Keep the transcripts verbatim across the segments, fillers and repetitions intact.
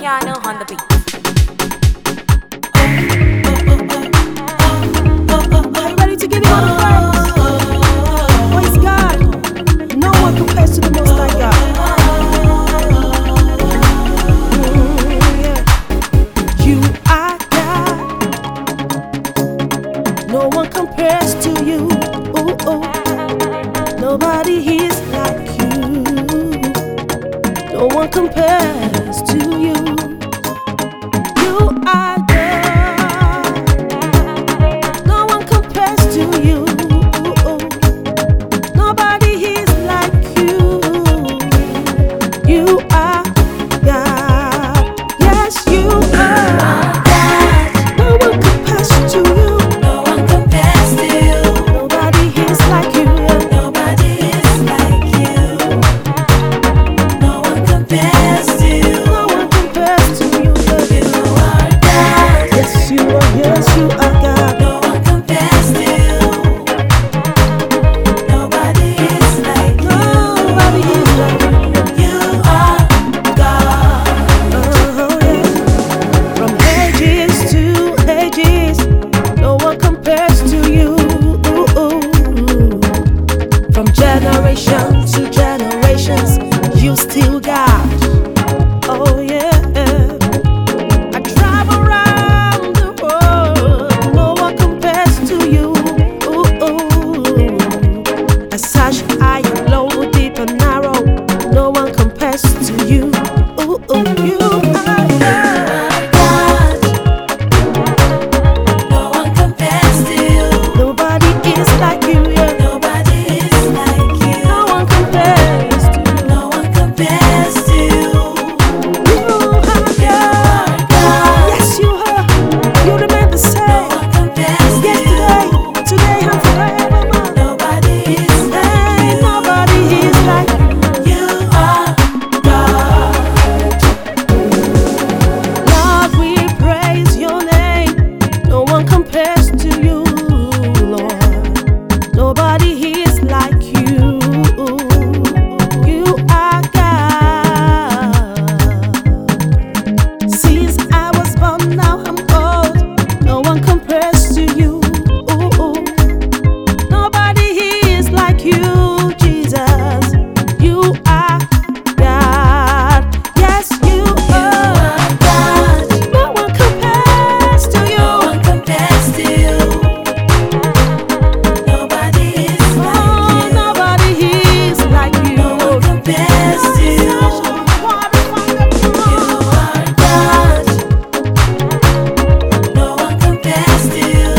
Piano on the beat. Are you ready to give you all the praise? Praise God. No one compares to the Most High God. Mm, yeah. You are God. No one compares to you. Ooh, ooh. Nobody is like you. No one compares to you. You are God. No one compares to you. Nobody is like you. You are God. Yes, you are God. No one compares to you. No one compares to you. Nobody is like you. Nobody is like you. No one compares to you. No one compares to you. You are God. Yes, you are. Yes, you are God. No one compares to you. Nobody is like you. Nobody is like you. You are God. Oh, yeah. From ages to ages, no one compares to you. From generation to generations, you still got. Oh yeah. I travel around the world, no one compares to you. I search high, low, deep and narrow, no one compares to you. You are God. No one compares to you. Nobody is like you. Yeah. Nobody is like you. No one compares to you. No one compares to you. You are God. Yes, you are. You remain the No same. one compares to Yesterday, you. today, and forevermore. Nobody is like Hey, you. nobody is like you. You are God. Lord, we praise your name. No one compares to you, Lord. Nobody is like you. You are God. Since I was born, now I'm old. No one compares to you. Nobody is like you, Jesus. You are God. Yes, you are God. No one compares to you. No one compares to you. Nobody is Oh, like you. nobody is like you. No one compares to you. You are God. No one compares to you.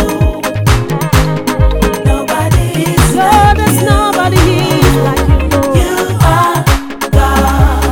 Nobody is Lord, like there's you. nobody is like you. You are God.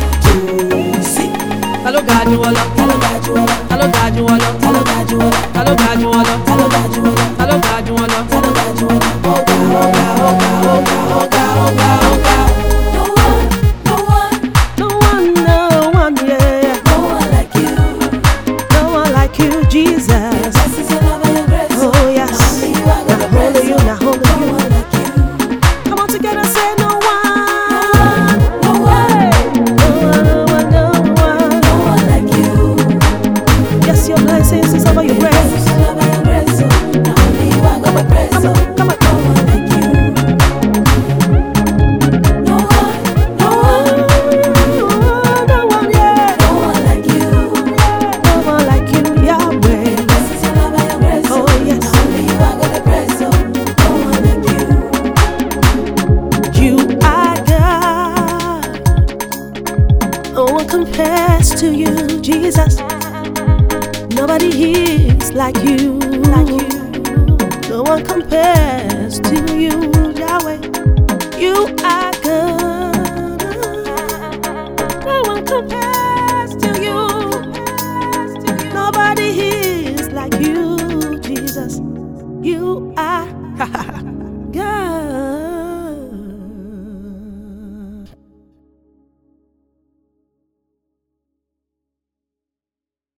Hello, God, you all up. Hello, God, you are. Hello, God, you all up. Hello, God, you are. Hello, God, you all up. Hello, God, you are. Hello, God, you all up. Hello, God, you are. Oh God, oh God, oh God, oh God, oh God, oh God, oh God. No one, no one, No one, no one, yeah. no one like you. No one like you, Jesus. Blessings and love and grace. Oh, yes. Only you are Now gonna only praise. you, now only No you. one like you. Come on together, say no one. No one, No one, no one, no one. no one like you. Yes, your blessings is over your Blessings grace. and love and grace. Only you are gonna praise. Come on, come on. No one like you. No one, no one, No one, yeah. no one like you. No one like you, Yahweh. Blessings and love and grace. Oh, yes. Only you are gonna praise. No one like you. You are God. No one compares to you, Jesus. Nobody is like you, like you. No one compares to you, Yahweh. You are God. No one compares to you. Nobody is like you, Jesus. You are God.